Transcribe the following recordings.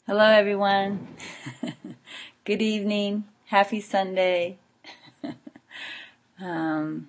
Hello, everyone. Good evening. Happy Sunday. I'm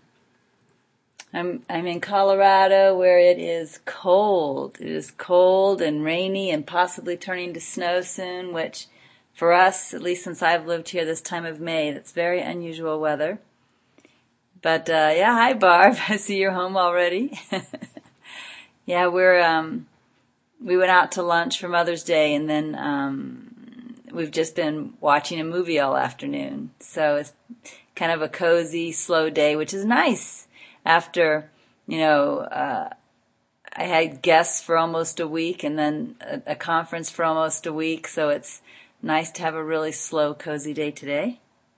in Colorado where it is cold. It is cold and rainy and possibly turning to snow soon, which for us, at least since I've lived here this time of May, that's very unusual weather. But yeah, hi Barb. I see you're home already. Yeah, we went out to lunch for Mother's Day, and then we've just been watching a movie all afternoon. So it's kind of a cozy, slow day, which is nice after, I had guests for almost a week and then a conference for almost a week. So it's nice to have a really slow, cozy day today.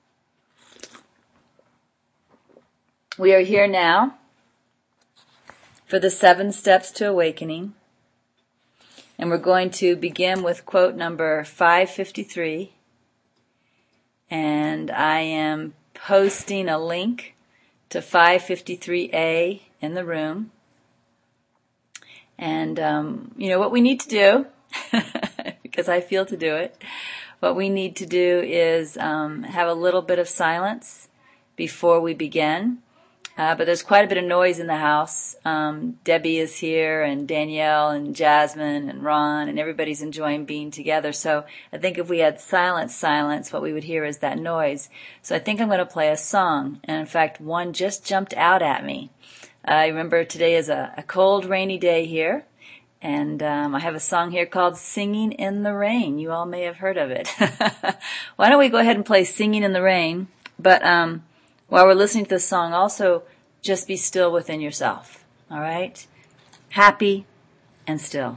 We are here now for the 7 Steps to Awakening. And we're going to begin with quote number 553. And I am posting a link to 553A in the room. And, what we need to do, because I feel to do it, what we need to do is have a little bit of silence before we begin. But there's quite a bit of noise in the house. Debbie is here, and Danielle and Jasmine and Ron, and everybody's enjoying being together. So I think if we had silence, what we would hear is that noise. So I think I'm going to play a song. And in fact, one just jumped out at me. I remember today is a cold, rainy day here. And I have a song here called Singing in the Rain. You all may have heard of it. Why don't we go ahead and play Singing in the Rain? But while we're listening to this song, also just be still within yourself, all right? Happy and still.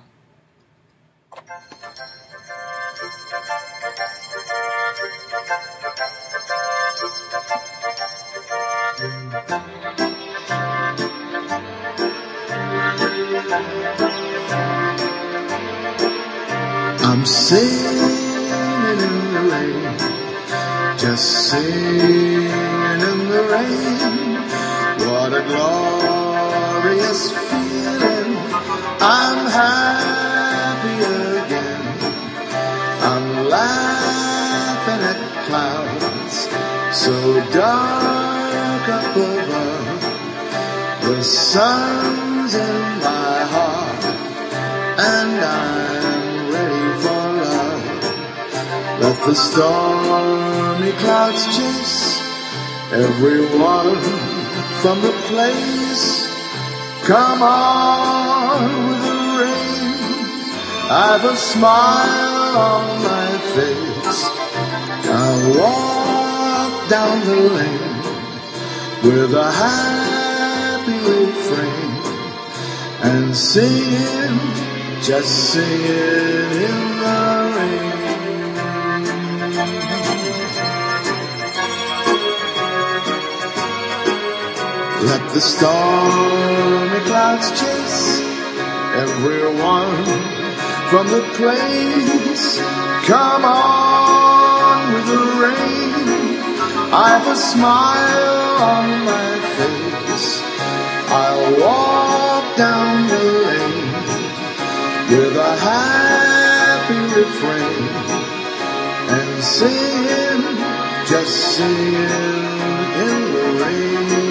I'm singing in the rain, just singing in the rain. What a glorious feeling. I'm happy again. I'm laughing at clouds so dark up above. The sun's in my heart and I'm ready for love. Let the stormy clouds chase everyone from the place. Come on with the rain. I've a smile on my face. I'll walk down the lane with a happy refrain and singing, just singing in the rain. Let the stormy clouds chase everyone from the place. Come on with the rain. I've a smile on my face. I'll walk down the lane with a happy refrain and singing, just singing in the rain.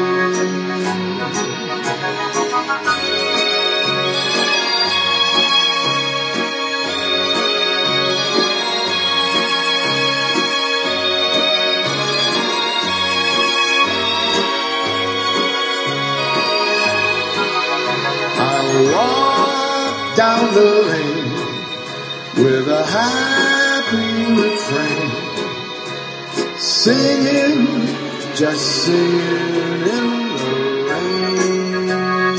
Walk down the lane with a happy refrain, singing, just singing in the rain.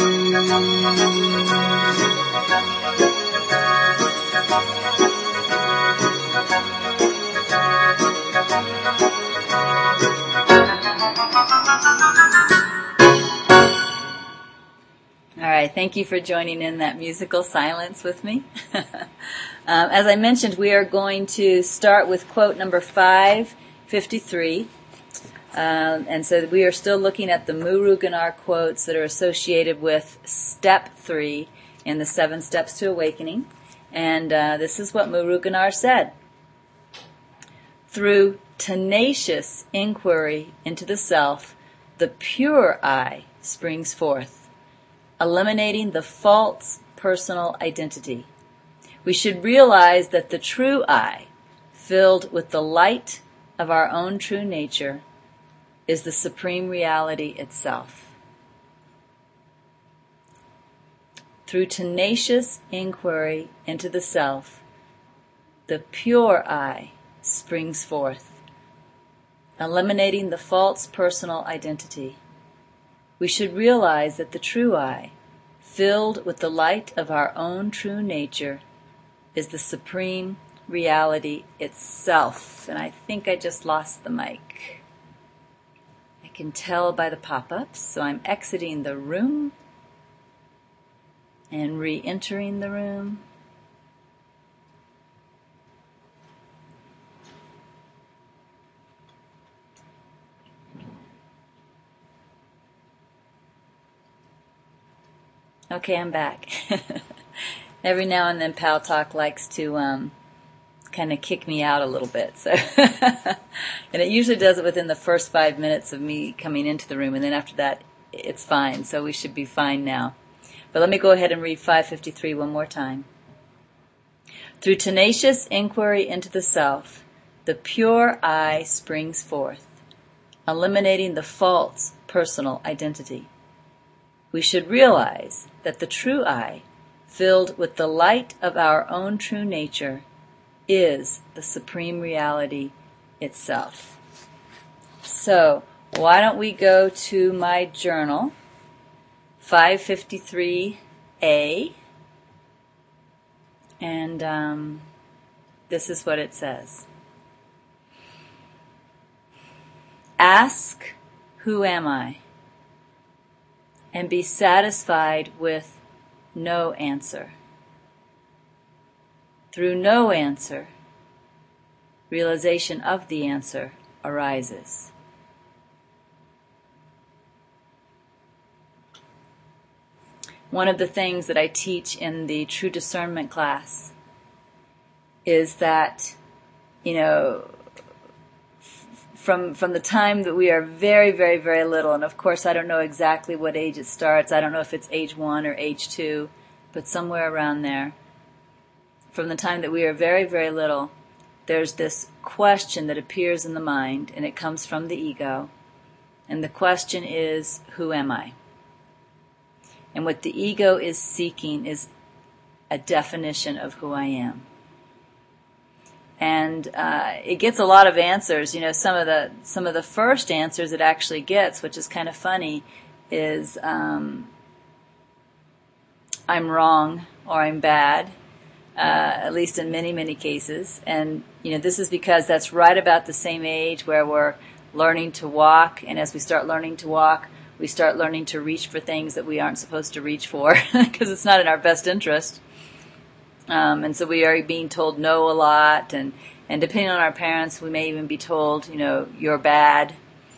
All right, thank you for joining in that musical silence with me. As I mentioned, we are going to start with quote number 553. And so we are still looking at the Muruganar quotes that are associated with step 3 in the 7 Steps to Awakening. And this is what Muruganar said. Through tenacious inquiry into the self, the pure I springs forth, eliminating the false personal identity. We should realize that the true I, filled with the light of our own true nature, is the supreme reality itself. Through tenacious inquiry into the self, the pure I springs forth, eliminating the false personal identity. We should realize that the true I, filled with the light of our own true nature, is the supreme reality itself. And I think I just lost the mic. I can tell by the pop-ups, so I'm exiting the room and re-entering the room. Okay, I'm back. Every now and then Pal Talk likes to kind of kick me out a little bit. So, and it usually does it within the first 5 minutes of me coming into the room, and then after that, it's fine. So we should be fine now. But let me go ahead and read 553 one more time. Through tenacious inquiry into the self, the pure I springs forth, eliminating the false personal identity. We should realize that the true I, filled with the light of our own true nature, is the supreme reality itself. So, why don't we go to my journal, 553A, and this is what it says. Ask, who am I? And be satisfied with no answer. Through no answer, realization of the answer arises. One of the things that I teach in the True Discernment class is that, from the time that we are very, very, very little, and of course I don't know exactly what age it starts. I don't know if it's age 1 or age 2, but somewhere around there. From the time that we are very, very little, there's this question that appears in the mind, and it comes from the ego. And the question is, who am I? And what the ego is seeking is a definition of who I am. And it gets a lot of answers. Some of the first answers it actually gets, which is kind of funny, is I'm wrong or I'm bad, at least in many, many cases. And this is because that's right about the same age where we're learning to walk. And as we start learning to walk, we start learning to reach for things that we aren't supposed to reach for because it's not in our best interest. And so we are being told no a lot, and depending on our parents, we may even be told, you're bad.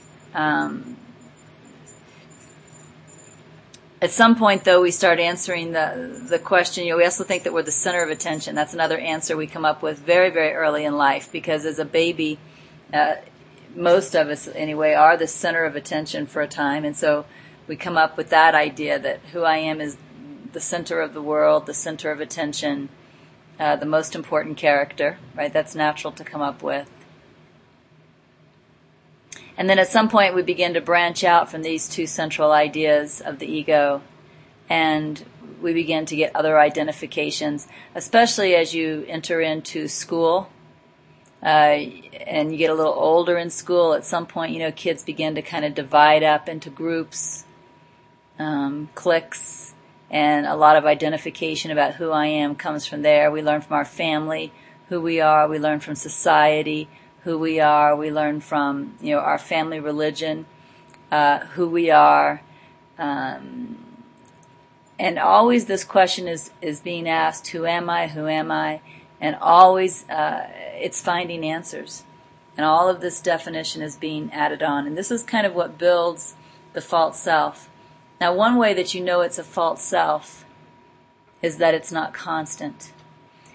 At some point, though, we start answering the question. We also think that we're the center of attention. That's another answer we come up with very, very early in life, because as a baby, most of us anyway are the center of attention for a time, and so we come up with that idea that who I am is the center of the world, the center of attention, the most important character, right? That's natural to come up with. And then at some point we begin to branch out from these two central ideas of the ego, and we begin to get other identifications, especially as you enter into school, and you get a little older in school. At some point, kids begin to kind of divide up into groups, cliques, and a lot of identification about who I am comes from there. We learn from our family who we are. We learn from society who we are. We learn from, our family religion, who we are. And always this question is being asked, who am I? Who am I? And always, it's finding answers. And all of this definition is being added on. And this is kind of what builds the false self. Now, one way that you know it's a false self is that it's not constant.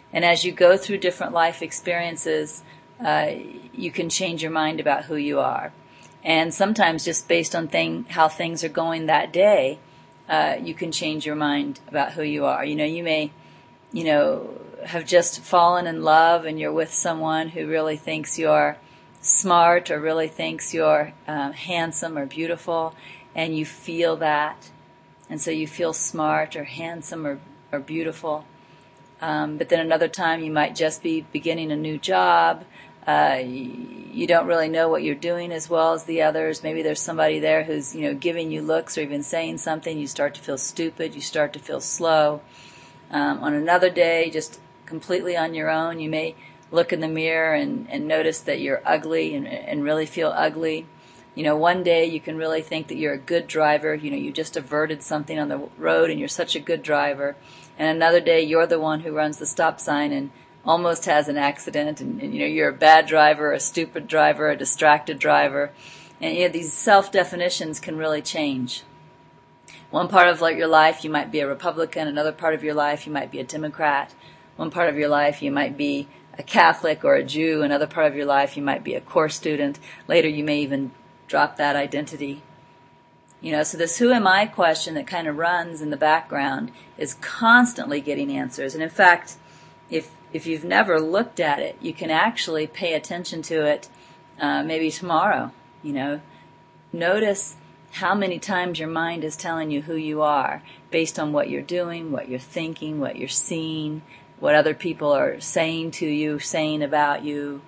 And as you go through different life experiences, you can change your mind about who you are. And sometimes just based on how things are going that day, you can change your mind about who you are. You may, have just fallen in love and you're with someone who really thinks you're smart or really thinks you're handsome or beautiful, and you feel that. And so you feel smart or handsome or beautiful. But then another time you might just be beginning a new job. You don't really know what you're doing as well as the others. Maybe there's somebody there who's, giving you looks or even saying something. You start to feel stupid. You start to feel slow. On another day, just completely on your own, you may look in the mirror and notice that you're ugly and really feel ugly. One day you can really think that you're a good driver. You just averted something on the road and you're such a good driver. And another day you're the one who runs the stop sign and almost has an accident, and you're a bad driver, a stupid driver, a distracted driver. And these self-definitions can really change. One part of your life you might be a Republican, another part of your life you might be a Democrat. One part of your life you might be a Catholic or a Jew, another part of your life you might be a core student. Later you may even drop that identity. So this who am I question that kind of runs in the background is constantly getting answers. And in fact, if you've never looked at it, you can actually pay attention to it maybe tomorrow. Notice how many times your mind is telling you who you are based on what you're doing, what you're thinking, what you're seeing, what other people are saying to you, saying about you.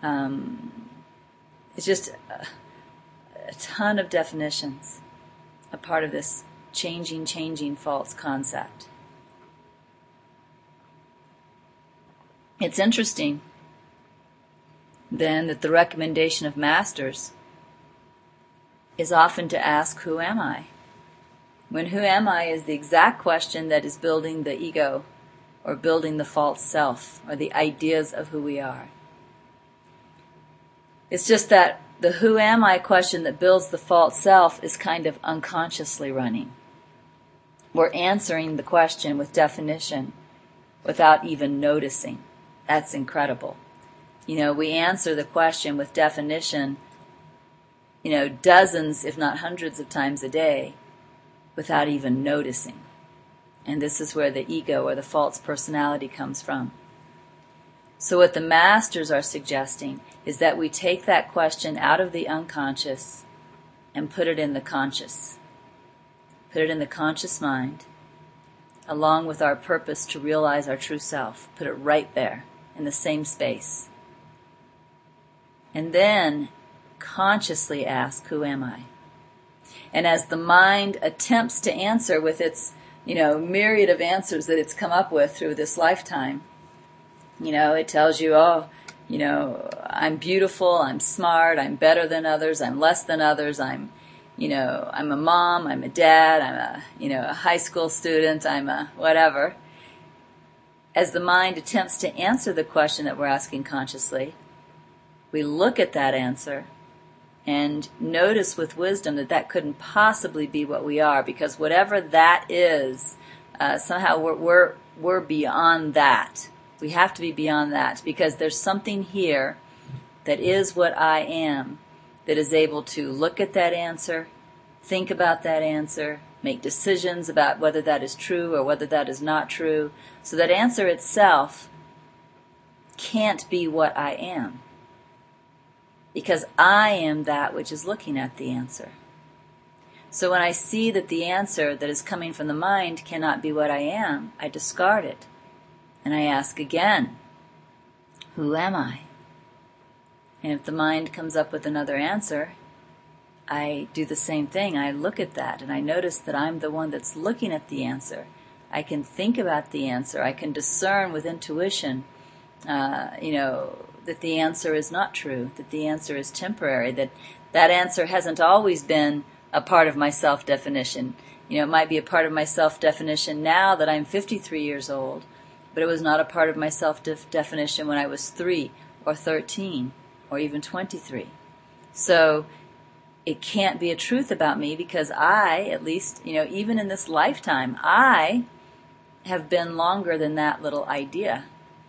It's just a ton of definitions, a part of this changing false concept. It's interesting, then, that the recommendation of masters is often to ask, who am I? When who am I is the exact question that is building the ego or building the false self or the ideas of who we are. It's just that the who am I question that builds the false self is kind of unconsciously running. We're answering the question with definition without even noticing. That's incredible. We answer the question with definition, dozens, if not hundreds of times a day without even noticing. And this is where the ego or the false personality comes from. So what the masters are suggesting is that we take that question out of the unconscious and put it in the conscious. Put it in the conscious mind, along with our purpose to realize our true self. Put it right there in the same space. And then consciously ask, who am I? And as the mind attempts to answer with its, myriad of answers that it's come up with through this lifetime, it tells you, I'm beautiful, I'm smart, I'm better than others, I'm less than others, I'm a mom, I'm a dad, I'm a high school student, I'm a whatever. As the mind attempts to answer the question that we're asking consciously, we look at that answer and notice with wisdom that couldn't possibly be what we are, because whatever that is, somehow we're beyond that. We have to be beyond that, because there's something here that is what I am, that is able to look at that answer, think about that answer, make decisions about whether that is true or whether that is not true. So that answer itself can't be what I am, because I am that which is looking at the answer. So when I see that the answer that is coming from the mind cannot be what I am, I discard it. And I ask again, who am I? And if the mind comes up with another answer, I do the same thing. I look at that and I notice that I'm the one that's looking at the answer. I can think about the answer. I can discern with intuition, that the answer is not true, that the answer is temporary, that answer hasn't always been a part of my self-definition. It might be a part of my self-definition now that I'm 53 years old, but it was not a part of my self-definition when I was 3 or 13 or even 23. So it can't be a truth about me, because I, at least, even in this lifetime, I have been longer than that little idea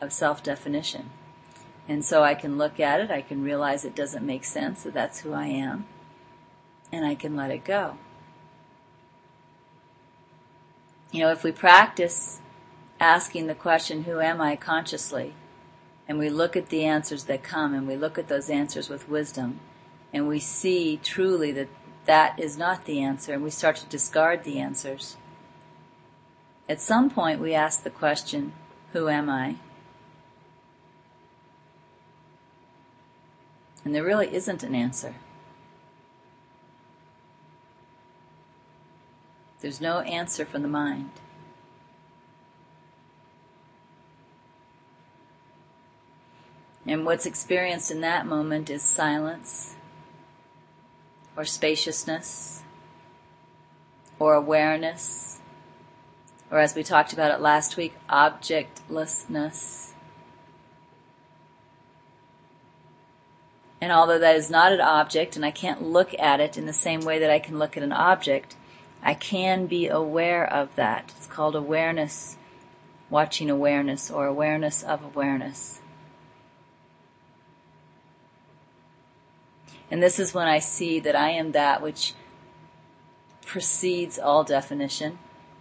of self-definition. And so I can look at it, I can realize it doesn't make sense, that that's who I am, and I can let it go. If we practice asking the question, who am I, consciously, and we look at the answers that come, and we look at those answers with wisdom, and we see truly that that is not the answer, and we start to discard the answers, at some point we ask the question, who am I? And there really isn't an answer. There's no answer from the mind. And what's experienced in that moment is silence, or spaciousness, or awareness, or as we talked about it last week, objectlessness. And although that is not an object, and I can't look at it in the same way that I can look at an object, I can be aware of that. It's called awareness, watching awareness, or awareness of awareness. And this is when I see that I am that which precedes all definition.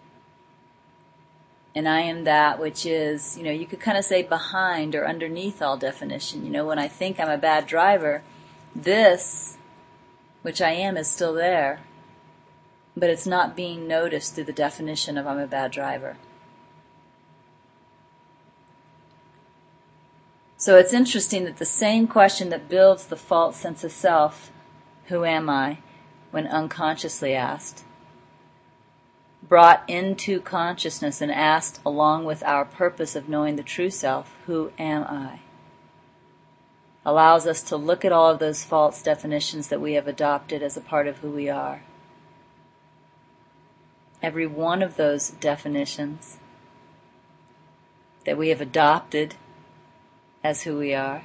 And I am that which is, you could kind of say behind or underneath all definition. When I think I'm a bad driver, this, which I am, is still there, but it's not being noticed through the definition of I'm a bad driver. So it's interesting that the same question that builds the false sense of self, who am I, when unconsciously asked, brought into consciousness and asked along with our purpose of knowing the true self, who am I, allows us to look at all of those false definitions that we have adopted as a part of who we are. Every one of those definitions that we have adopted as who we are.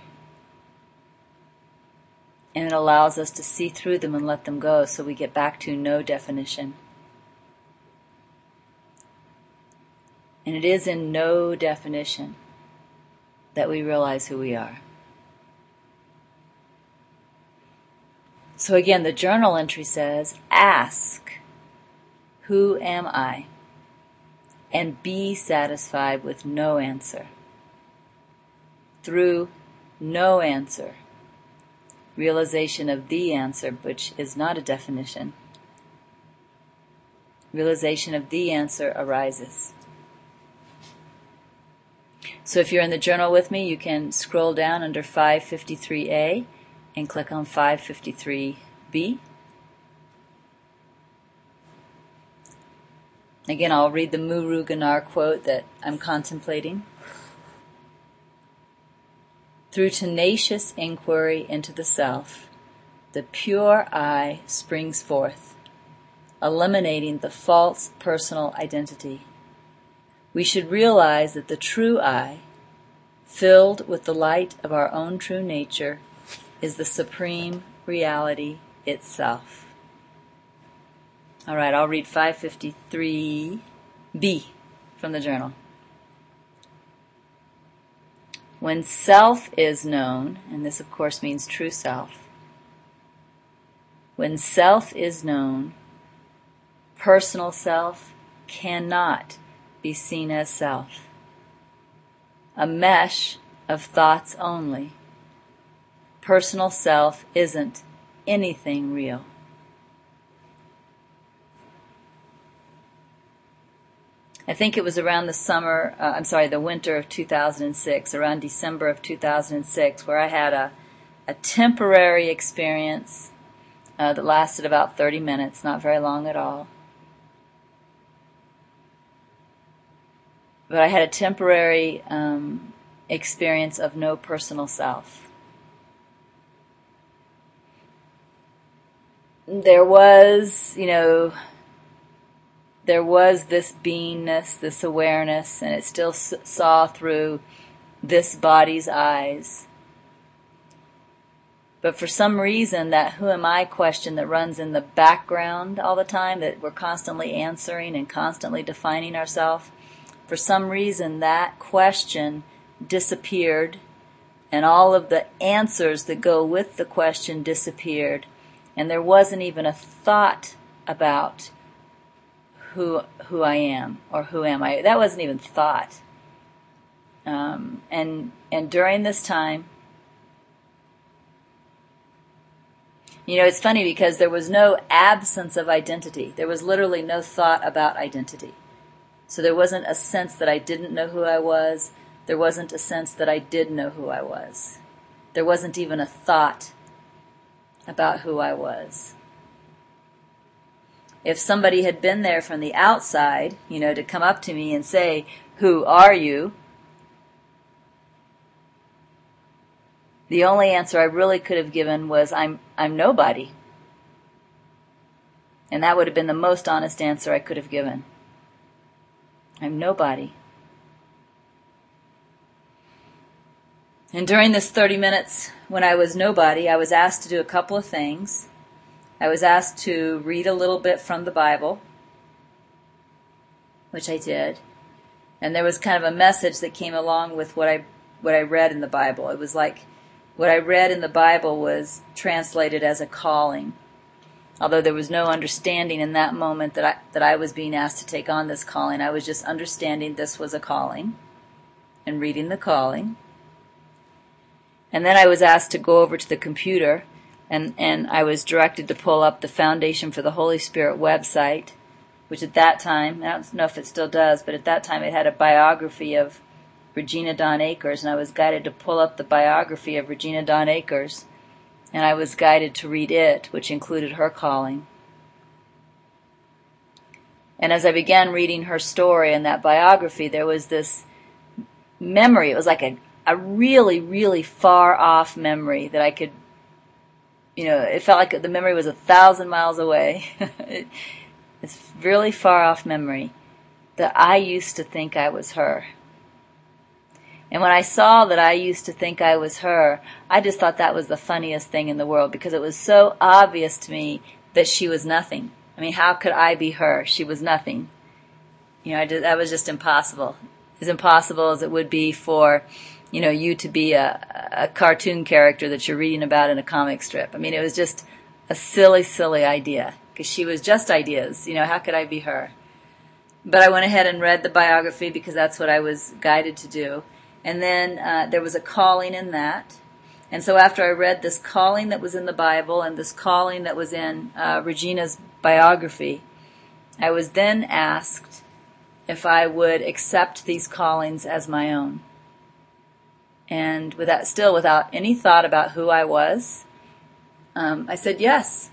And it allows us to see through them and let them go, so we get back to no definition. And it is in no definition that we realize who we are. So again, the journal entry says, ask, who am I? And be satisfied with no answer. Through no answer, realization of the answer, which is not a definition, realization of the answer arises. So if you're in the journal with me, you can scroll down under 553A and click on 553B. Again, I'll read the Muruganar quote that I'm contemplating. Through tenacious inquiry into the self, the pure I springs forth, eliminating the false personal identity. We should realize that the true I, filled with the light of our own true nature, is the supreme reality itself. All right, I'll read 553B from the journal. When self is known, and this of course means true self, when self is known, personal self cannot be seen as self. A mesh of thoughts only. Personal self isn't anything real. I think it was around the winter of 2006, around December of 2006, where I had a temporary experience that lasted about 30 minutes, not very long at all. But I had a temporary experience of no personal self. There was this beingness, this awareness, and it still saw through this body's eyes. But for some reason, that who am I question that runs in the background all the time, that we're constantly answering and constantly defining ourselves, for some reason that question disappeared, and all of the answers that go with the question disappeared, and there wasn't even a thought about who I am or who am I. That wasn't even thought. And during this time, it's funny because there was no absence of identity. There was literally no thought about identity. So there wasn't a sense that I didn't know who I was. There wasn't a sense that I did know who I was. There wasn't even a thought about who I was. If somebody had been there from the outside, to come up to me and say, "Who are you?" the only answer I really could have given was, I'm nobody. And that would have been the most honest answer I could have given. I'm nobody. And during this 30 minutes when I was nobody, I was asked to do a couple of things. I was asked to read a little bit from the Bible, which I did. And there was kind of a message that came along with what I read in the Bible. It was like what I read in the Bible was translated as a calling. Although there was no understanding in that moment that I was being asked to take on this calling. I was just understanding this was a calling and reading the calling. And then I was asked to go over to the computer and I was directed to pull up the Foundation for the Holy Spirit website, which at that time, I don't know if it still does, but at that time it had a biography of Regina Dawn Akers, and I was guided to pull up the biography of Regina Dawn Akers, and I was guided to read it, which included her calling. And as I began reading her story and that biography, there was this memory. It was like a really, really far off memory that I could, it felt like the memory was 1,000 miles away. It's really far off memory that I used to think I was her. And when I saw that I used to think I was her, I just thought that was the funniest thing in the world because it was so obvious to me that she was nothing. I mean, how could I be her? She was nothing. That was just impossible. As impossible as it would be for, you to be a cartoon character that you're reading about in a comic strip. I mean, it was just a silly, silly idea because she was just ideas. How could I be her? But I went ahead and read the biography because that's what I was guided to do. And then there was a calling in that. And so after I read this calling that was in the Bible and this calling that was in Regina's biography, I was then asked if I would accept these callings as my own. And without any thought about who I was, I said yes.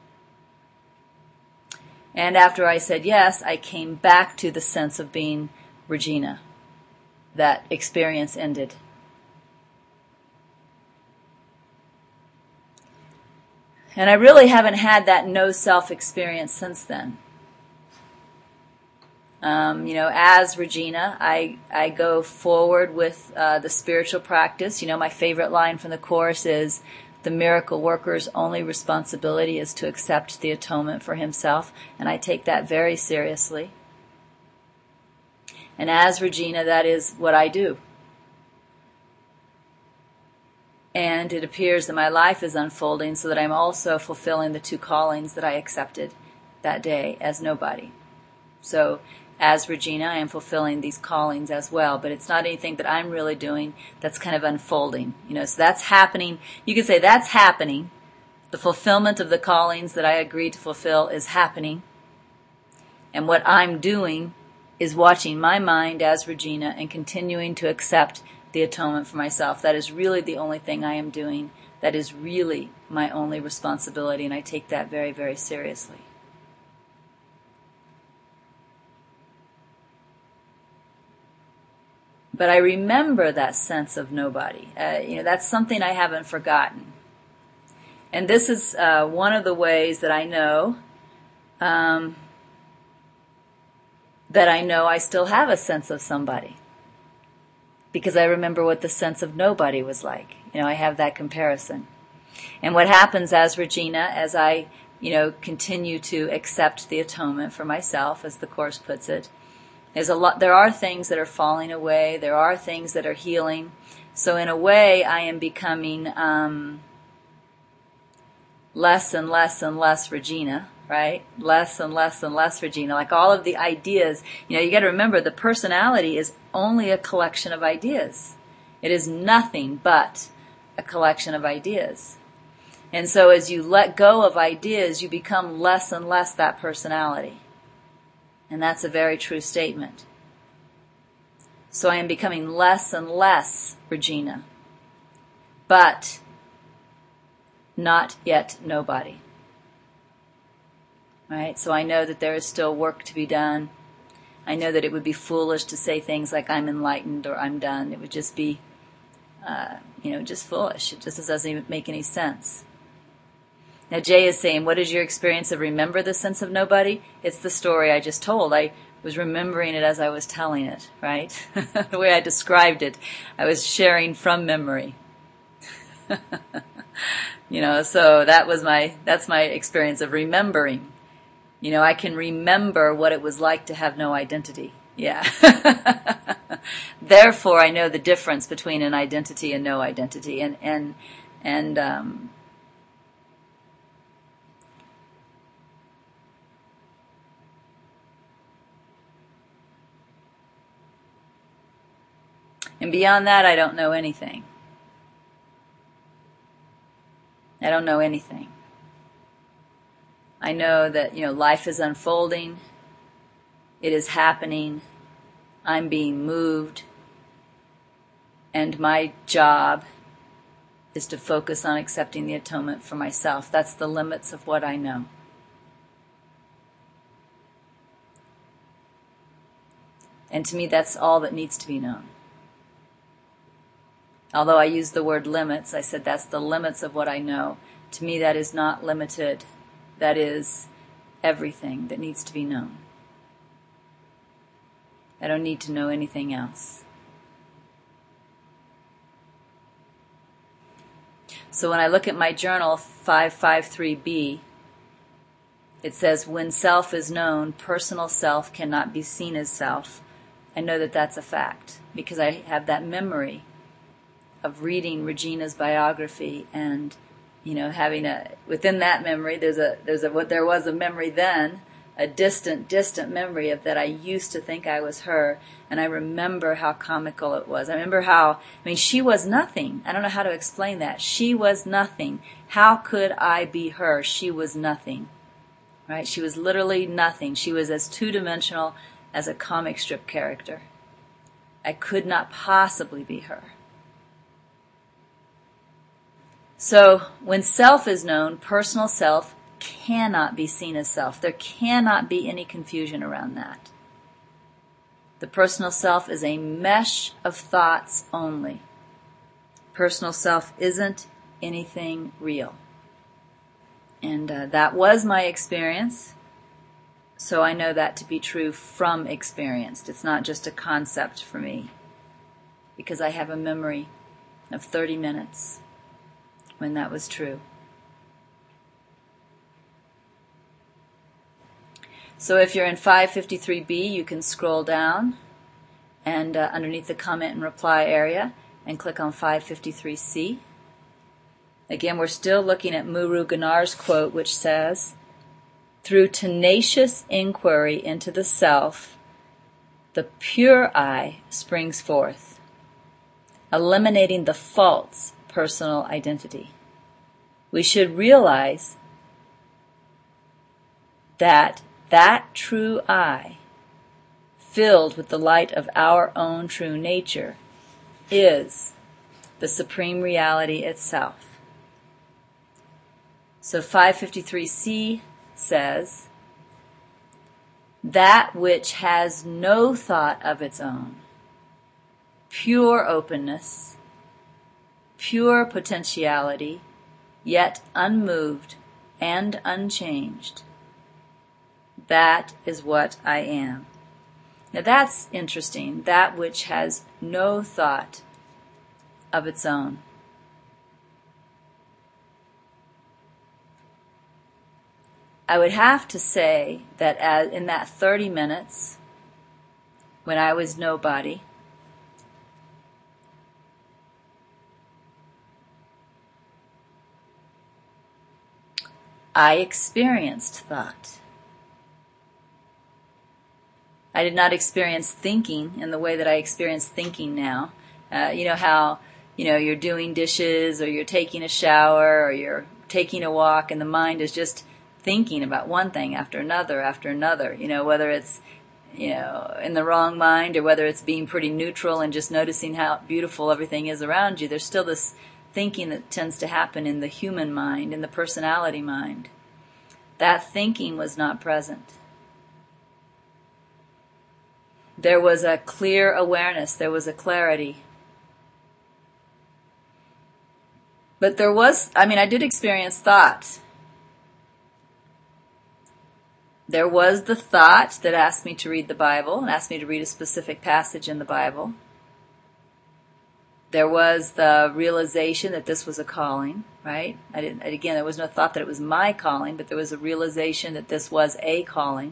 And after I said yes, I came back to the sense of being Regina. That experience ended. And I really haven't had that no-self experience since then. As Regina, I go forward with the spiritual practice. My favorite line from the Course is, the miracle worker's only responsibility is to accept the atonement for himself, and I take that very seriously. And as Regina, that is what I do. And it appears that my life is unfolding so that I'm also fulfilling the two callings that I accepted that day as nobody. So as Regina, I am fulfilling these callings as well, but it's not anything that I'm really doing. That's kind of unfolding. So that's happening. You could say that's happening. The fulfillment of the callings that I agreed to fulfill is happening. And what I'm doing is watching my mind as Regina and continuing to accept the atonement for myself. That is really the only thing I am doing. That is really my only responsibility, and I take that very, very seriously. But I remember that sense of nobody. That's something I haven't forgotten. And this is one of the ways that I know I still have a sense of somebody. Because I remember what the sense of nobody was like. I have that comparison. And what happens as Regina, as I, continue to accept the atonement for myself, as the Course puts it, There are things that are falling away. There are things that are healing. So in a way, I am becoming less and less and less Regina, right? Less and less and less Regina. Like all of the ideas, you got to remember the personality is only a collection of ideas. It is nothing but a collection of ideas. And so as you let go of ideas, you become less and less that personality. And that's a very true statement. So I am becoming less and less Regina, but not yet nobody. Right? So I know that there is still work to be done. I know that it would be foolish to say things like I'm enlightened or I'm done. It would just be, just foolish. It just doesn't even make any sense. Now Jay is saying, what is your experience of remember the sense of nobody? It's the story I just told. I was remembering it as I was telling it, right? The way I described it, I was sharing from memory. So that's my experience of remembering. I can remember what it was like to have no identity. Yeah. Therefore, I know the difference between an identity and no identity. And beyond that, I don't know anything. I don't know anything. I know that, life is unfolding. It is happening. I'm being moved. And my job is to focus on accepting the atonement for myself. That's the limits of what I know. And to me, that's all that needs to be known. Although I used the word limits, I said that's the limits of what I know. To me, that is not limited. That is everything that needs to be known. I don't need to know anything else. So when I look at my journal, 553B, it says, when self is known, personal self cannot be seen as self. I know that that's a fact because I have that memory of reading Regina's biography and, having within that memory, there was a memory then, a distant memory of that I used to think I was her, and I remember how comical it was. I remember she was nothing. I don't know how to explain that. She was nothing. How could I be her? She was nothing. Right? She was literally nothing. She was as two-dimensional as a comic strip character. I could not possibly be her. So when self is known, personal self cannot be seen as self. There cannot be any confusion around that. The personal self is a mesh of thoughts only. Personal self isn't anything real. And that was my experience. So I know that to be true from experience. It's not just a concept for me. Because I have a memory of 30 minutes when that was true. So if you're in 553B, you can scroll down and underneath the comment and reply area and click on 553C. Again, we're still looking at Muru Gunar's quote, which says, through tenacious inquiry into the self, the pure I springs forth, eliminating the false personal identity. We should realize that true I, filled with the light of our own true nature, is the supreme reality itself. So 553C says, that which has no thought of its own, pure openness, pure potentiality, yet unmoved and unchanged. That is what I am. Now that's interesting. That which has no thought of its own. I would have to say that in that 30 minutes, when I was nobody, I experienced thought. I did not experience thinking in the way that I experience thinking now. You know how, you're doing dishes or you're taking a shower or you're taking a walk and the mind is just thinking about one thing after another, whether it's, in the wrong mind or whether it's being pretty neutral and just noticing how beautiful everything is around you. There's still this thinking that tends to happen in the human mind, in the personality mind. That thinking was not present. There was a clear awareness, there was a clarity. But I did experience thought. There was the thought that asked me to read the Bible, and asked me to read a specific passage in the Bible. There was the realization that this was a calling, right? Again, there was no thought that it was my calling, but there was a realization that this was a calling.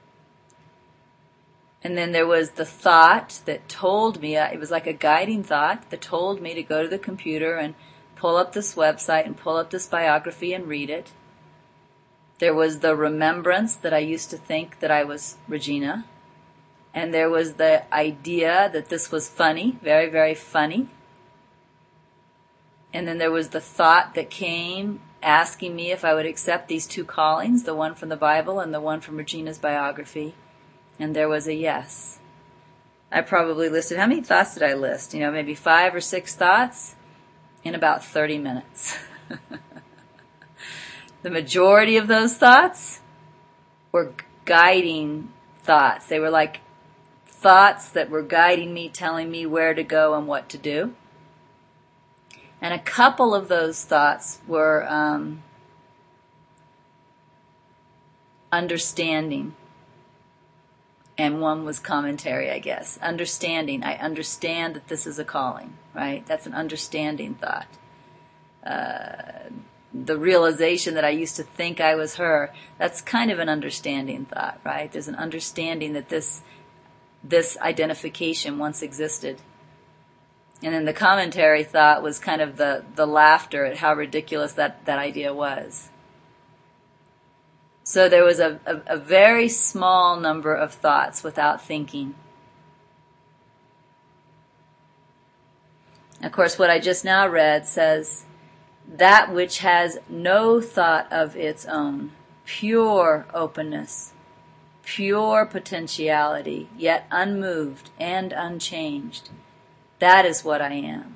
And then there was the thought that told me, it was like a guiding thought that told me to go to the computer and pull up this website and pull up this biography and read it. There was the remembrance that I used to think that I was Regina. And there was the idea that this was funny, very, very funny. And then there was the thought that came asking me if I would accept these two callings, the one from the Bible and the one from Regina's biography. And there was a yes. I probably listed, how many thoughts did I list? Maybe 5 or 6 thoughts in about 30 minutes. The majority of those thoughts were guiding thoughts. They were like thoughts that were guiding me, telling me where to go and what to do. And a couple of those thoughts were understanding. And one was commentary, I guess. Understanding. I understand that this is a calling, right? That's an understanding thought. The realization that I used to think I was her, that's kind of an understanding thought, right? There's an understanding that this identification once existed. And then the commentary thought was kind of the laughter at how ridiculous that idea was. So there was a very small number of thoughts without thinking. Of course, what I just now read says, that which has no thought of its own, pure openness, pure potentiality, yet unmoved and unchanged. That is what I am.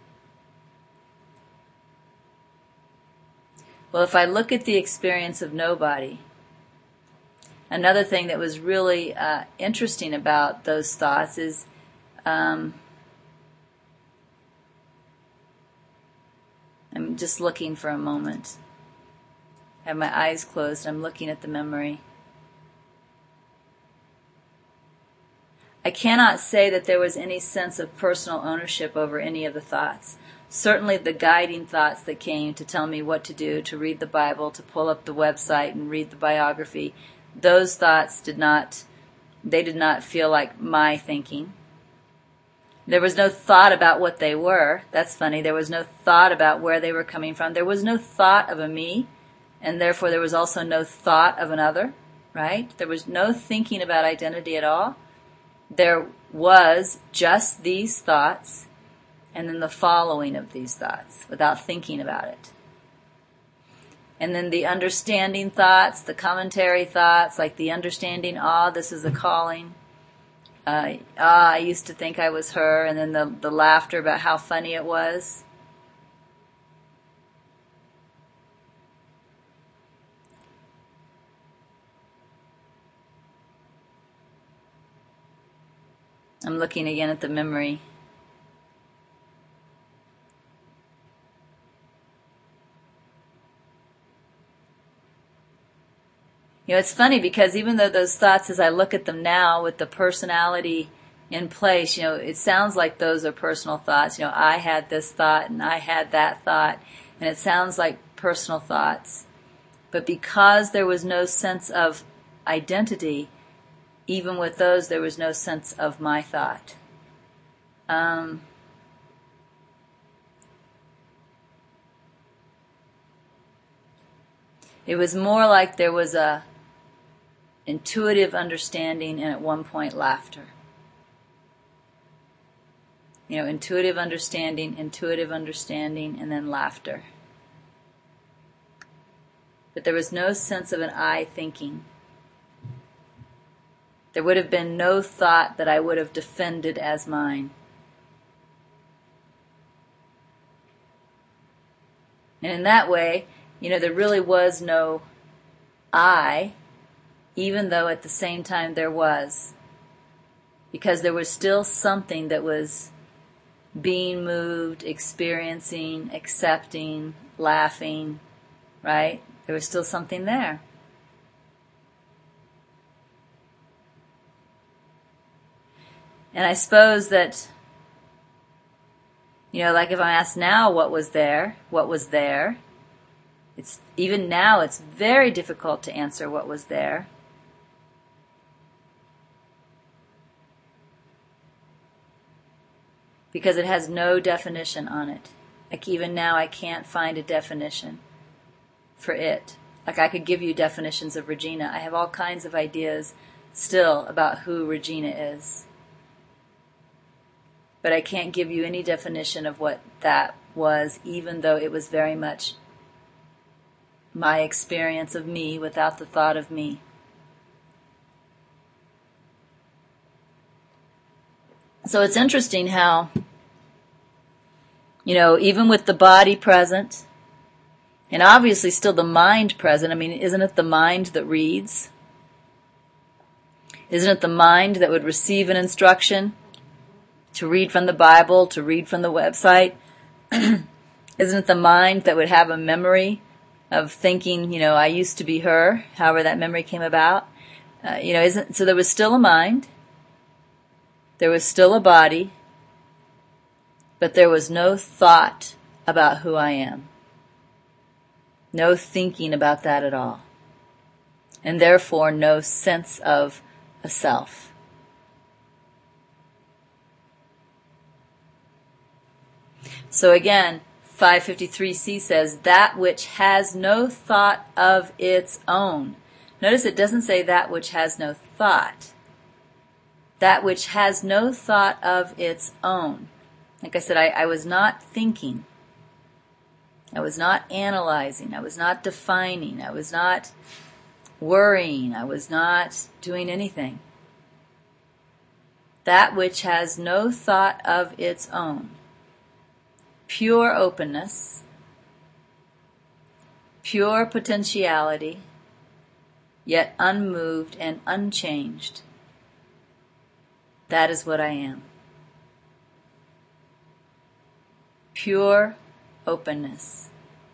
Well, if I look at the experience of nobody, another thing that was really interesting about those thoughts is I'm just looking for a moment. I have my eyes closed. I'm looking at the memory. I cannot say that there was any sense of personal ownership over any of the thoughts. Certainly the guiding thoughts that came to tell me what to do, to read the Bible, to pull up the website and read the biography, those thoughts did not feel like my thinking. There was no thought about what they were. That's funny. There was no thought about where they were coming from. There was no thought of a me, and therefore there was also no thought of another, right? There was no thinking about identity at all. There was just these thoughts and then the following of these thoughts without thinking about it. And then the understanding thoughts, the commentary thoughts, like the understanding, this is a calling. I used to think I was her, and then the laughter about how funny it was. I'm looking again at the memory. It's funny because even though those thoughts, as I look at them now with the personality in place, it sounds like those are personal thoughts. I had this thought and I had that thought, and it sounds like personal thoughts. But because there was no sense of identity, even with those, there was no sense of my thought. It was more like there was a intuitive understanding and at one point laughter. Intuitive understanding, and then laughter. But there was no sense of an I thinking. There would have been no thought that I would have defended as mine. And in that way, there really was no I, even though at the same time there was. Because there was still something that was being moved, experiencing, accepting, laughing, right? There was still something there. And I suppose that, like if I'm asked now what was there, even now it's very difficult to answer what was there. Because it has no definition on it. Like even now I can't find a definition for it. Like I could give you definitions of Regina. I have all kinds of ideas still about who Regina is. But I can't give you any definition of what that was, even though it was very much my experience of me without the thought of me. So it's interesting how, even with the body present, and obviously still the mind present, isn't it the mind that reads? Isn't it the mind that would receive an instruction to read from the Bible, to read from the website? Isn't it the mind that would have a memory of thinking, I used to be her, however that memory came about? So there was still a mind, there was still a body, but there was no thought about who I am. No thinking about that at all. And therefore no sense of a self. So again, 553C says, that which has no thought of its own. Notice it doesn't say that which has no thought. That which has no thought of its own. Like I said, I was not thinking. I was not analyzing. I was not defining. I was not worrying. I was not doing anything. That which has no thought of its own. Pure openness, pure potentiality, yet unmoved and unchanged. That is what I am. Pure openness,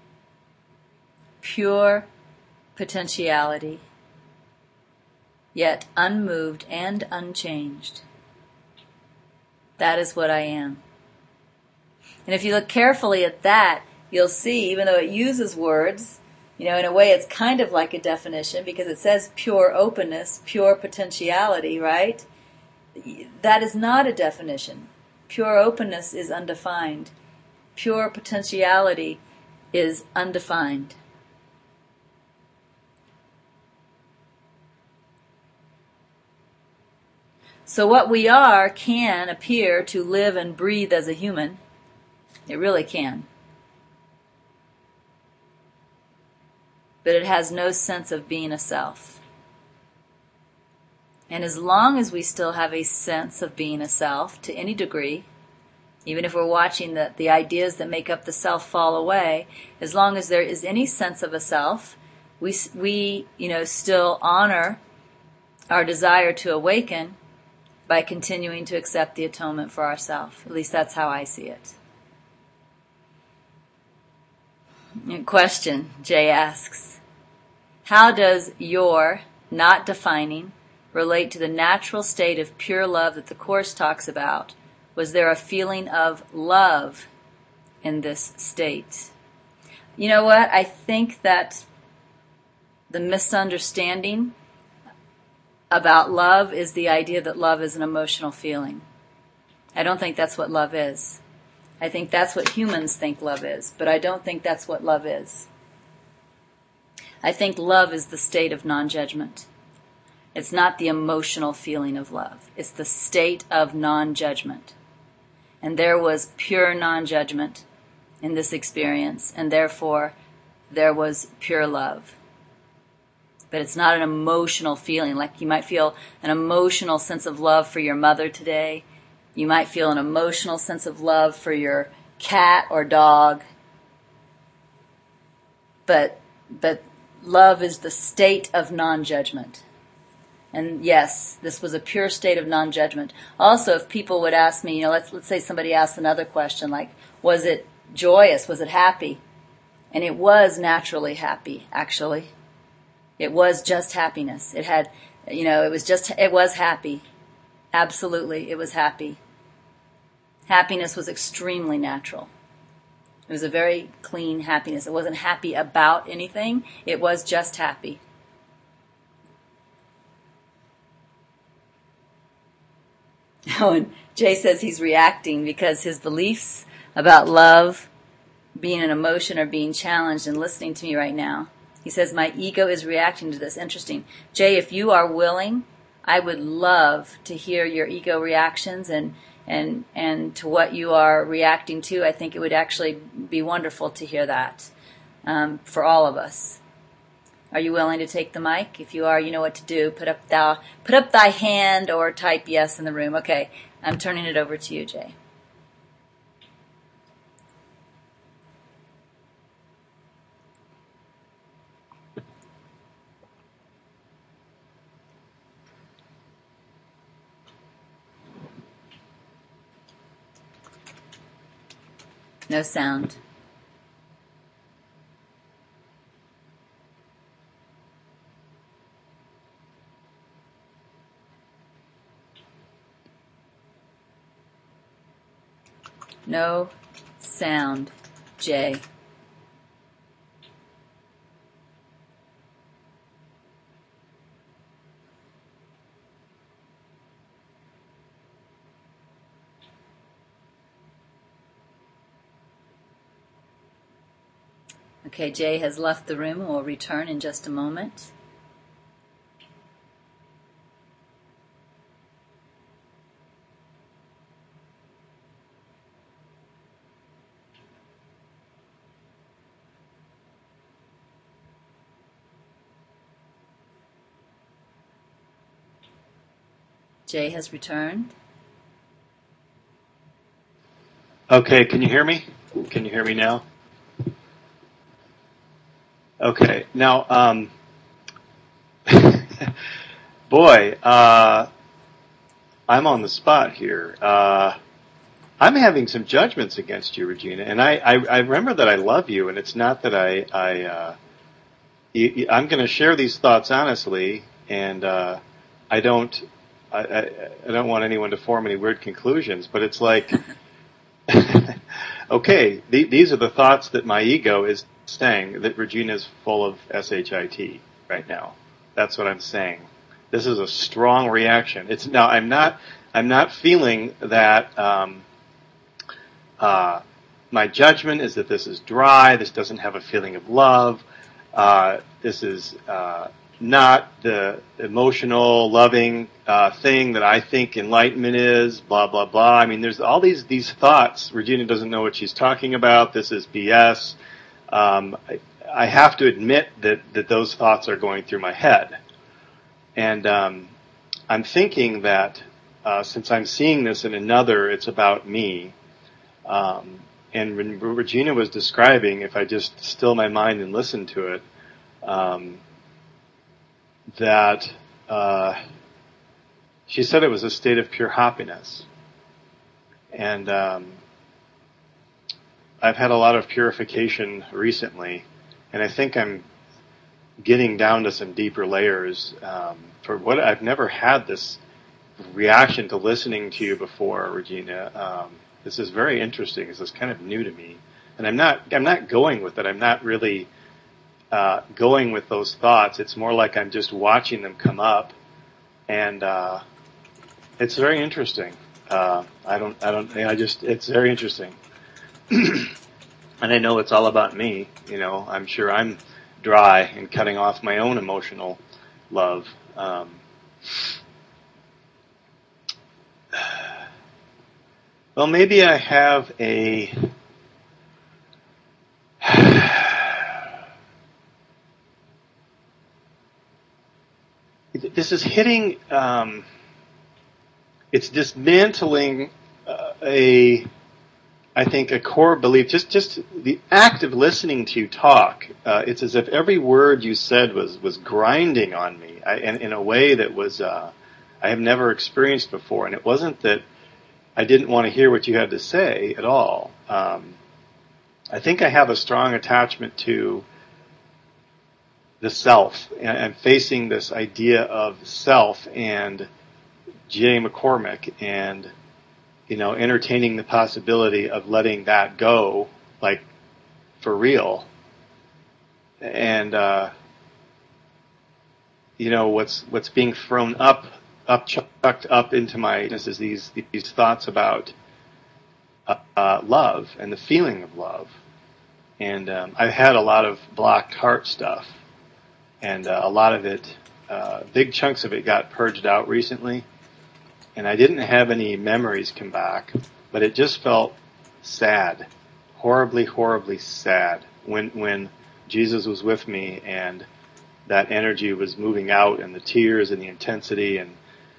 pure potentiality, yet unmoved and unchanged. That is what I am. And if you look carefully at that, you'll see, even though it uses words, in a way it's kind of like a definition because it says pure openness, pure potentiality, right? That is not a definition. Pure openness is undefined. Pure potentiality is undefined. So what we are can appear to live and breathe as a human. It really can. But it has no sense of being a self. And as long as we still have a sense of being a self, to any degree, even if we're watching the ideas that make up the self fall away, as long as there is any sense of a self, we still honor our desire to awaken by continuing to accept the atonement for ourselves. At least that's how I see it. Question, Jay asks, how does your not defining relate to the natural state of pure love that the Course talks about? Was there a feeling of love in this state? You know what? I think that the misunderstanding about love is the idea that love is an emotional feeling. I don't think that's what love is. I think that's what humans think love is, but I don't think that's what love is. I think love is the state of non-judgment. It's not the emotional feeling of love. It's the state of non-judgment. And there was pure non-judgment in this experience, and therefore there was pure love. But it's not an emotional feeling. Like you might feel an emotional sense of love for your mother today. You might feel an emotional sense of love for your cat or dog. But love is the state of non-judgment. And yes, this was a pure state of non-judgment. Also, if people would ask me, let's say somebody asked another question like, was it joyous? Was it happy? And it was naturally happy, actually. It was just happiness. It had, it was happy. Absolutely, it was happy. Happiness was extremely natural. It was a very clean happiness. It wasn't happy about anything. It was just happy. Oh, and Jay says he's reacting because his beliefs about love, being an emotion, are being challenged and listening to me right now. He says, my ego is reacting to this. Interesting. Jay, if you are willing, I would love to hear your ego reactions and to what you are reacting to. I think it would actually be wonderful to hear that for all of us. Are you willing to take the mic? If you are, you know what to do. Put up thy hand or type yes in the room. Okay, I'm turning it over to you, Jay. No sound. No sound, Jay. Okay, Jay has left the room and will return in just a moment. Jay has returned. Okay, can you hear me? Can you hear me now? Okay, now, boy, I'm on the spot here. I'm having some judgments against you, Regina, and I remember that I love you, and it's not that I'm going to share these thoughts honestly, and I don't want anyone to form any weird conclusions, but it's like, okay, these are the thoughts that my ego is saying, that Regina is full of SHIT right now. That's what I'm saying. This is a strong reaction. Now I'm not feeling that my judgment is that this is dry, this doesn't have a feeling of love, this is not the emotional, loving thing that I think enlightenment is, blah, blah, blah. I mean, there's all these thoughts. Regina doesn't know what she's talking about. This is BS. I have to admit that those thoughts are going through my head. And I'm thinking that since I'm seeing this in another, it's about me. And when Regina was describing, if I just still my mind and listen to it, that she said it was a state of pure happiness. And I've had a lot of purification recently, and I think I'm getting down to some deeper layers. For what I've never had this reaction to listening to you before, Regina. This is very interesting. This is kind of new to me, and I'm not going with it. I'm not really going with those thoughts. It's more like I'm just watching them come up, and it's very interesting. It's very interesting. And I know it's all about me. I'm sure I'm dry and cutting off my own emotional love. Well, maybe I have this is hitting, it's dismantling I think a core belief, just the act of listening to you talk. It's as if every word you said was grinding on me, and in a way that was I have never experienced before. And it wasn't that I didn't want to hear what you had to say at all. I think I have a strong attachment to the self, and facing this idea of self and Jay McCormick, and entertaining the possibility of letting that go, like, for real. And, what's being thrown chucked up into my, this is these thoughts about, love and the feeling of love. And, I've had a lot of blocked heart stuff, and, a lot of it, big chunks of it got purged out recently. And I didn't have any memories come back, but it just felt sad, horribly, horribly sad when Jesus was with me and that energy was moving out, and the tears and the intensity, and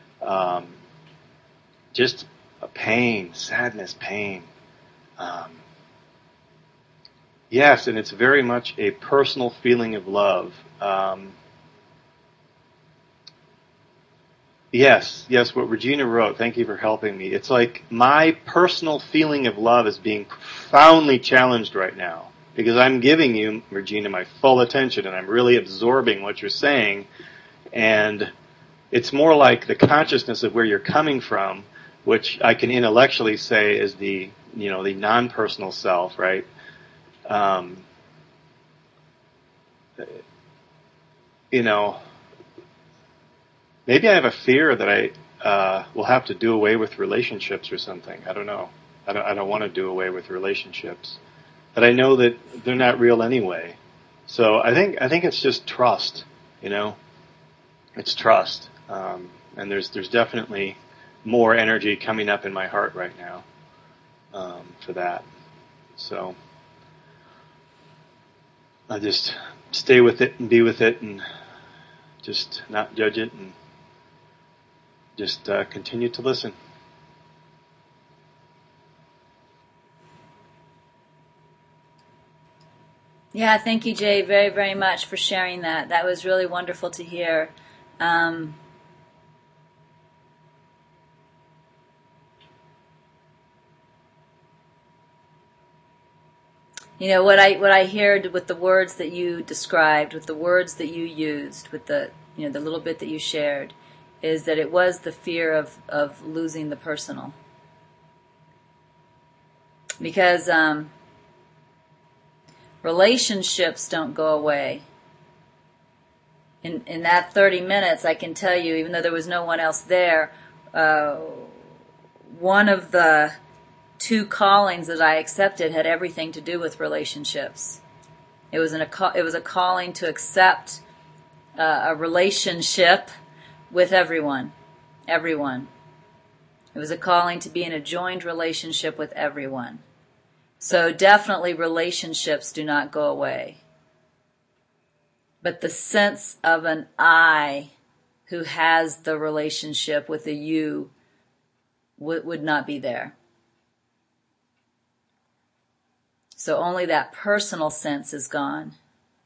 just a pain, sadness, pain. Yes, and it's very much a personal feeling of love. Yes, what Regina wrote, thank you for helping me. It's like my personal feeling of love is being profoundly challenged right now, because I'm giving you, Regina, my full attention, and I'm really absorbing what you're saying, and it's more like the consciousness of where you're coming from, which I can intellectually say is the non-personal self, right? Maybe I have a fear that I will have to do away with relationships or something. I don't know. I don't want to do away with relationships, but I know that they're not real anyway. So I think it's just trust. It's trust, and there's definitely more energy coming up in my heart right now for that. So I just stay with it and be with it, and just not judge it, and just continue to listen. Yeah, thank you, Jay, very, very much for sharing that. That was really wonderful to hear. What I heard with the words that you described, with the words that you used, with the the little bit that you shared, is that it was the fear of losing the personal. Because relationships don't go away. In that 30 minutes, I can tell you, even though there was no one else there, one of the 2 callings that I accepted had everything to do with relationships. It was a calling to accept a relationship with everyone. It was a calling to be in a joined relationship with everyone. So definitely relationships do not go away. But the sense of an I who has the relationship with a you would not be there. So only that personal sense is gone.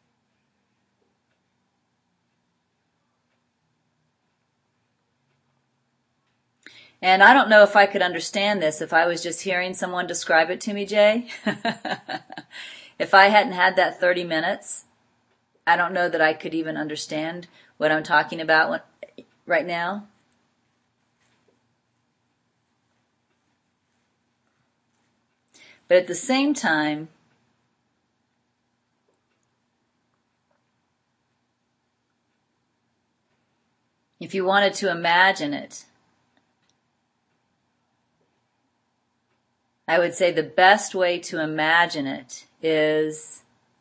And I don't know if I could understand this if I was just hearing someone describe it to me, Jay. If I hadn't had that 30 minutes, I don't know that I could even understand what I'm talking about right now. But at the same time, If you wanted to imagine it, I would say the best way to imagine it is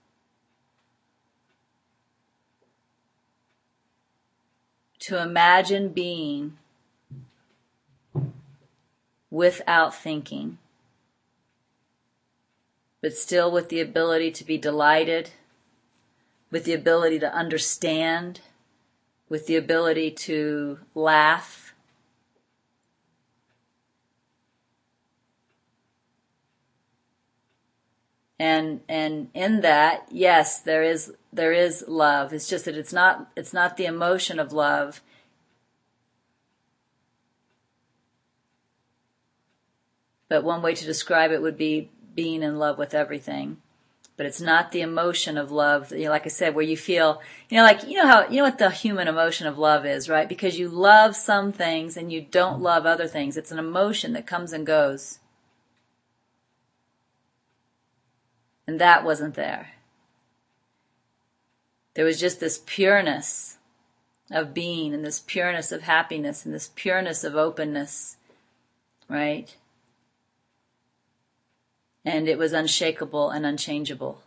to imagine being without thinking, but still with the ability to be delighted, with the ability to understand, with the ability to laugh. And in that, yes, there is love. It's just that it's not the emotion of love. But one way to describe it would be being in love with everything. But it's not the emotion of love, like I said, where you feel, you know what the human emotion of love is, right? Because you love some things and you don't love other things. It's an emotion that comes and goes. And that wasn't there. There was just this pureness of being and this pureness of happiness and this pureness of openness, right? And it was unshakable and unchangeable.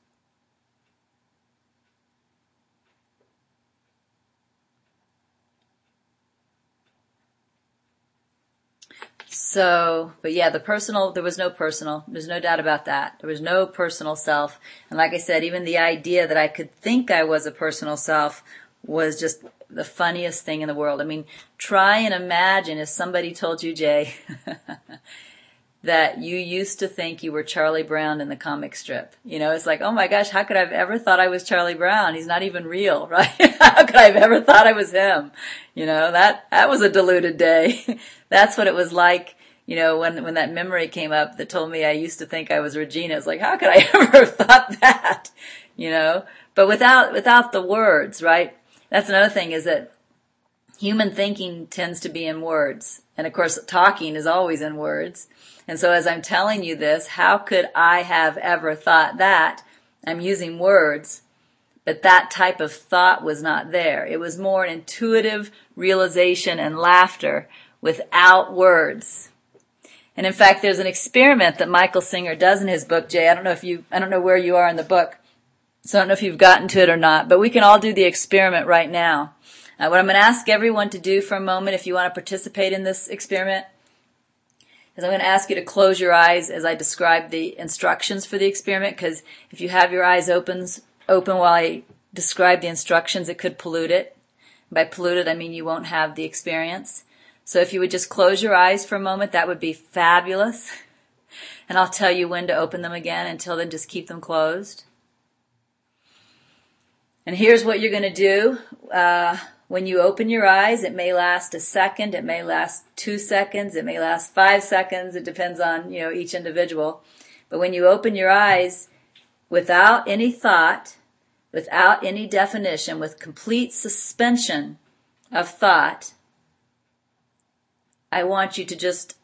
So, but yeah, there was no personal. There's no doubt about that. There was no personal self. And like I said, even the idea that I could think I was a personal self was just the funniest thing in the world. I mean, try and imagine if somebody told you, Jay, that you used to think you were Charlie Brown in the comic strip. It's like, oh my gosh, how could I have ever thought I was Charlie Brown? He's not even real, right? How could I have ever thought I was him? That was a deluded day. That's what it was like, when that memory came up that told me I used to think I was Regina. It's like, how could I ever have thought that? But without the words, right? That's another thing, is that human thinking tends to be in words. And of course, talking is always in words. And so as I'm telling you this, how could I have ever thought that? I'm using words, but that type of thought was not there. It was more an intuitive realization and laughter without words. And in fact, there's an experiment that Michael Singer does in his book, Jay. I don't know where you are in the book, so I don't know if you've gotten to it or not, but we can all do the experiment right now. What I'm going to ask everyone to do for a moment, if you want to participate in this experiment, is I'm going to ask you to close your eyes as I describe the instructions for the experiment, because if you have your eyes open while I describe the instructions, it could pollute it. By polluted, I mean you won't have the experience. So if you would just close your eyes for a moment, that would be fabulous. And I'll tell you when to open them again. Until then, just keep them closed. And here's what you're going to do. When you open your eyes, it may last a second, it may last 2 seconds, it may last 5 seconds. It depends on, each individual. But when you open your eyes, without any thought, without any definition, with complete suspension of thought, I want you to just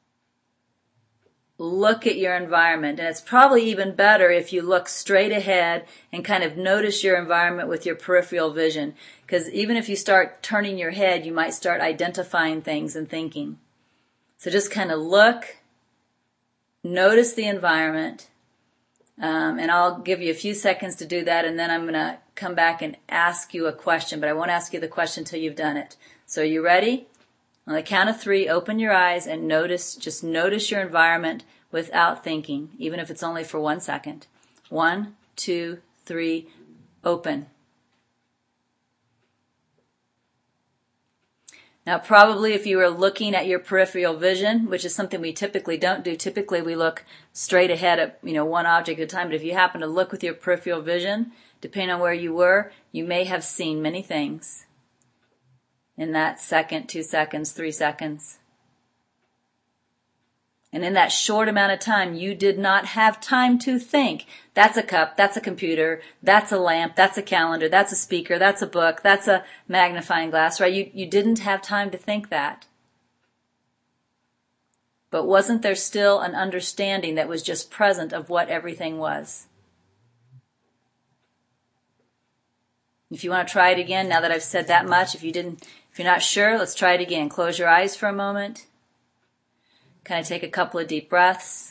look at your environment. And it's probably even better if you look straight ahead and kind of notice your environment with your peripheral vision. Because even if you start turning your head, you might start identifying things and thinking. So just kind of look, notice the environment, and I'll give you a few seconds to do that, and then I'm going to come back and ask you a question, but I won't ask you the question until you've done it. So are you ready? On the count of 3, open your eyes and just notice your environment without thinking, even if it's only for 1 second. 1, 2, 3, open. Now, probably if you were looking at your peripheral vision, which is something we typically don't do, typically we look straight ahead at, one object at a time. But if you happen to look with your peripheral vision, depending on where you were, you may have seen many things in that second, 2 seconds, 3 seconds. And in that short amount of time, you did not have time to think. That's a cup, that's a computer, that's a lamp, that's a calendar, that's a speaker, that's a book, that's a magnifying glass, right? You didn't have time to think that. But wasn't there still an understanding that was just present of what everything was? If you want to try it again, now that I've said that much, if you If you're not sure, let's try it again. Close your eyes for a moment. Kind of take a couple of deep breaths.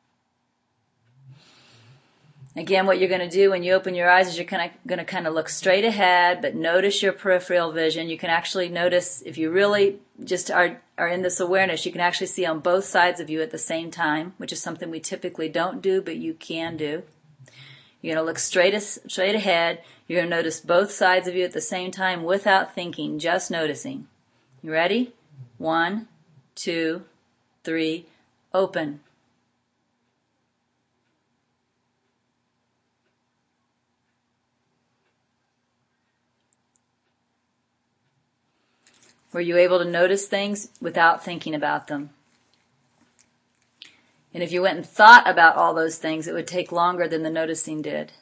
Again, what you're going to do when you open your eyes is you're going to kind of look straight ahead, but notice your peripheral vision. You can actually notice, if you really just are in this awareness, you can actually see on both sides of you at the same time, which is something we typically don't do, but you can do. You're going to look straight ahead. You're going to notice both sides of you at the same time without thinking, just noticing. You ready? 1, 2, 3, open. Were you able to notice things without thinking about them? And if you went and thought about all those things, it would take longer than the noticing did.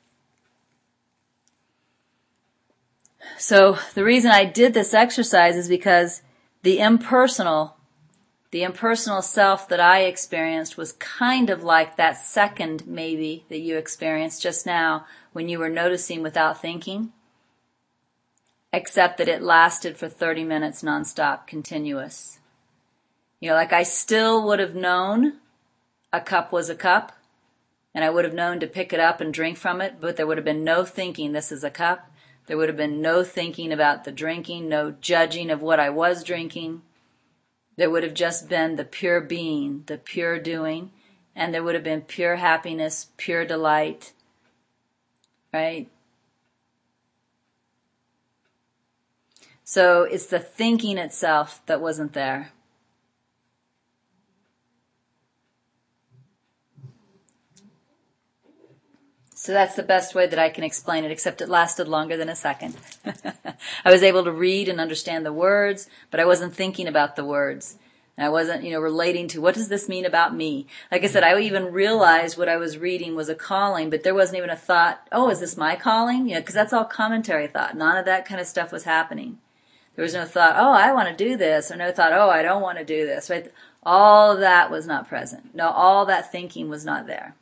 So the reason I did this exercise is because the impersonal self that I experienced was kind of like that second maybe that you experienced just now when you were noticing without thinking. Except that it lasted for 30 minutes nonstop, continuous. Like I still would have known a cup was a cup, and I would have known to pick it up and drink from it, but there would have been no thinking, this is a cup. There would have been no thinking about the drinking, no judging of what I was drinking. There would have just been the pure being, the pure doing, and there would have been pure happiness, pure delight, right? So it's the thinking itself that wasn't there. So that's the best way that I can explain it, except it lasted longer than a second. I was able to read and understand the words, but I wasn't thinking about the words. And I wasn't, relating to what does this mean about me? Like I said, I even realized what I was reading was a calling, but there wasn't even a thought, oh, is this my calling? Because that's all commentary thought. None of that kind of stuff was happening. There was no thought, oh, I want to do this, or no thought, oh, I don't want to do this, right? All of that was not present. No, all that thinking was not there.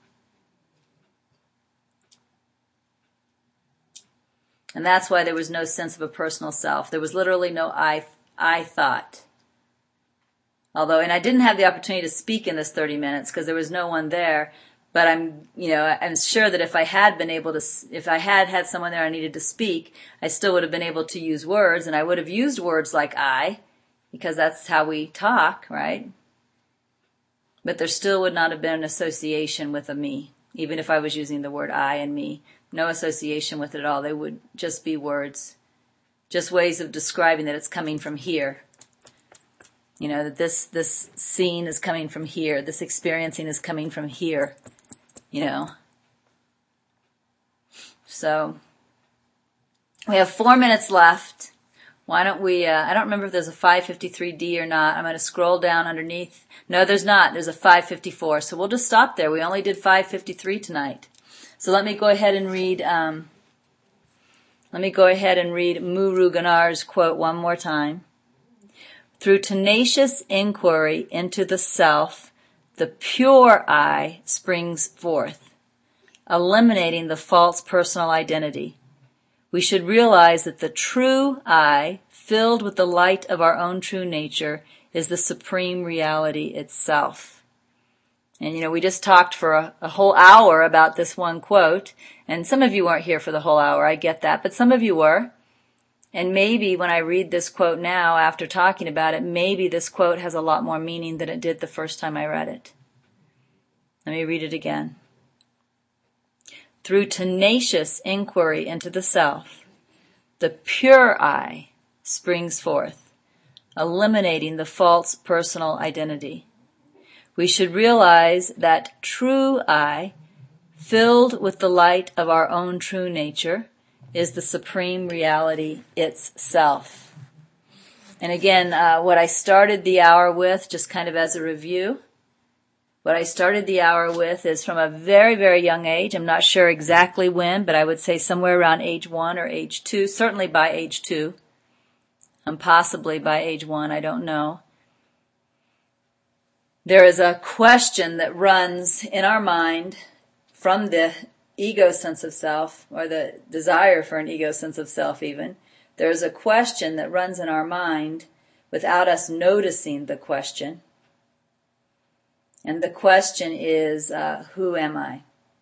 And that's why there was no sense of a personal self. There was literally no I thought. And I didn't have the opportunity to speak in this 30 minutes because there was no one there. But I'm sure that if I had someone there I needed to speak, I still would have been able to use words, and I would have used words like I, because that's how we talk, right? But there still would not have been an association with a me, even if I was using the word I and me. No association with it at all. They would just be words, just ways of describing that it's coming from here. That this scene is coming from here. This experiencing is coming from here. So we have 4 minutes left. Why don't we, I don't remember if there's a 553D or not. I'm going to scroll down underneath. No, there's not. There's a 554. So we'll just stop there. We only did 553 tonight. So let me go ahead and read Muru Ganar's quote one more time. Through tenacious inquiry into the self, the pure I springs forth, eliminating the false personal identity. We should realize that the true I, filled with the light of our own true nature, is the supreme reality itself. And we just talked for a whole hour about this one quote, and some of you weren't here for the whole hour, I get that, but some of you were. And maybe when I read this quote now, after talking about it, maybe this quote has a lot more meaning than it did the first time I read it. Let me read it again. Through tenacious inquiry into the self, the pure I springs forth, eliminating the false personal identity. We should realize that true I, filled with the light of our own true nature, is the supreme reality itself. And again, what I started the hour with, just kind of as a review, what I started the hour with is from a very, very young age. I'm not sure exactly when, but I would say somewhere around age 1 or age 2, certainly by age 2, and possibly by age 1, I don't know. There is a question that runs in our mind from the ego sense of self, or the desire for an ego sense of self even, There's a question that runs in our mind without us noticing the question. And the question is, who am I?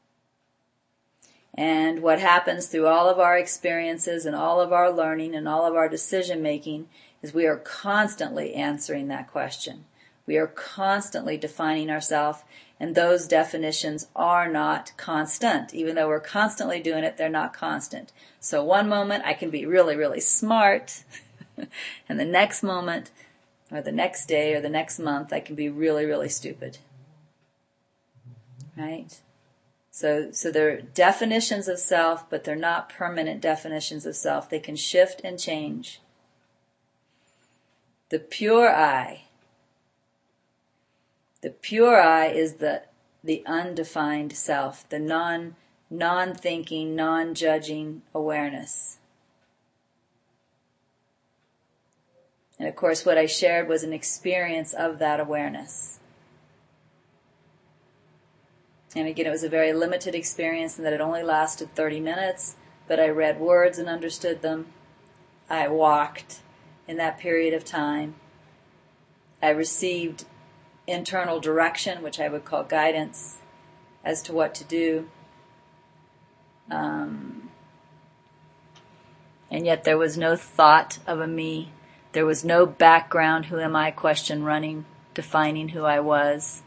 And what happens through all of our experiences and all of our learning and all of our decision making is we are constantly answering that question. We are constantly defining ourselves, and those definitions are not constant. Even though we're constantly doing it, they're not constant. So one moment I can be really, really smart, and the next moment, or the next day, or the next month, I can be really, really stupid. Right? So they're definitions of self, but they're not permanent definitions of self. They can shift and change. The pure I is the undefined self, the non-thinking, non-judging awareness. And of course, what I shared was an experience of that awareness. And again, it was a very limited experience in that it only lasted 30 minutes, but I read words and understood them. I walked in that period of time. I received internal direction, which I would call guidance, as to what to do. And yet there was no thought of a me. There was no background who am I question running, defining who I was.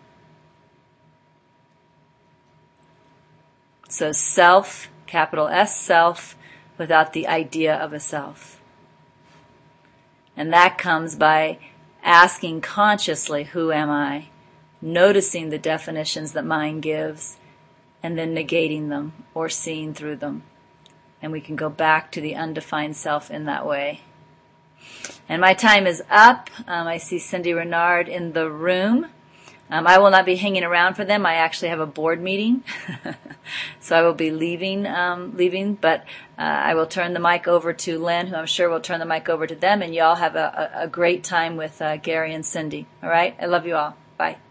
So self, capital S, self, without the idea of a self. And that comes by asking consciously, who am I? Noticing the definitions that mind gives, and then negating them or seeing through them. And we can go back to the undefined self in that way. And my time is up. I see Cindy Renard in the room. I will not be hanging around for them. I actually have a board meeting. So I will be leaving, but I will turn the mic over to Lynn, who I'm sure will turn the mic over to them, and y'all have a great time with Gary and Cindy. All right? I love you all. Bye.